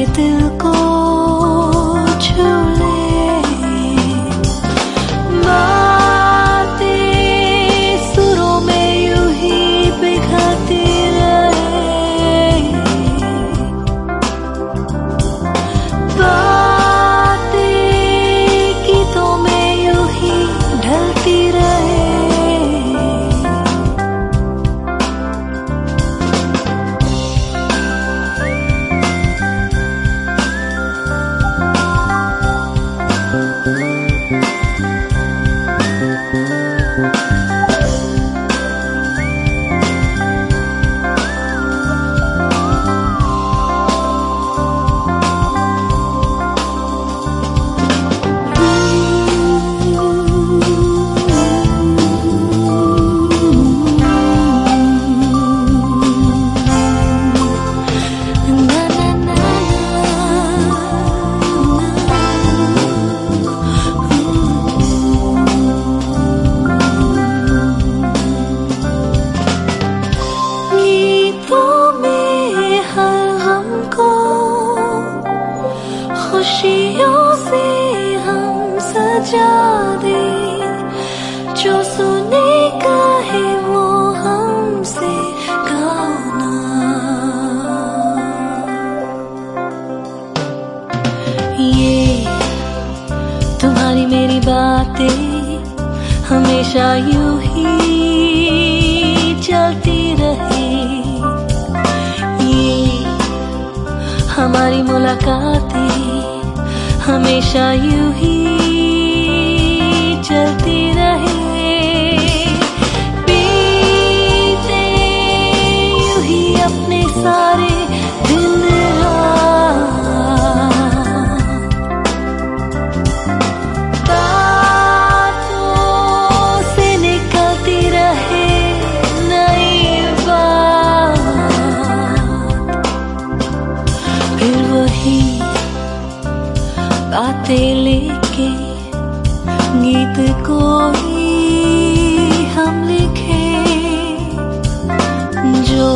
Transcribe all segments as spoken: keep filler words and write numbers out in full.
दिल को छू ले। बातें सुरों में यूं ही बिखरती रहे, बातें गीतों में यूं ही ढलती रहे। खुशियों से हम सजा दे, जो सुने कहे वो हमसे गाओ ना। ये तुम्हारी मेरी बातें हमेशा यूं ही चलती रहे। ये हमारी मुलाकातें हमेशा यूं ही चलती रहे। बीते यूं ही अपने सारे दिन रात, बातों से निकलती रहे नई बात, फिर वही बातें लेके गीत कोई हम लिखे, जो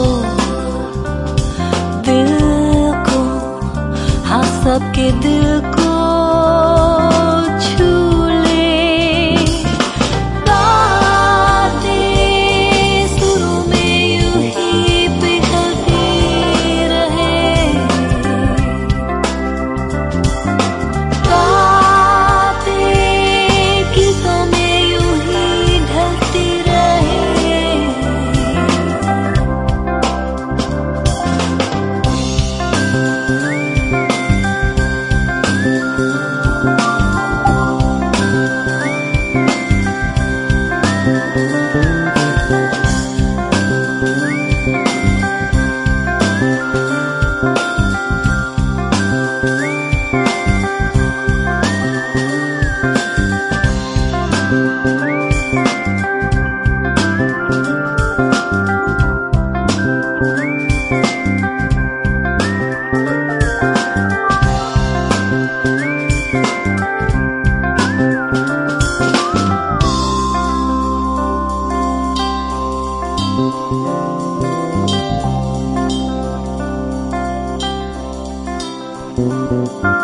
दिल को, हाँ सबके दिल को छू ले। बातें सुरों में यूं ही पिघलती रहे, Thank you.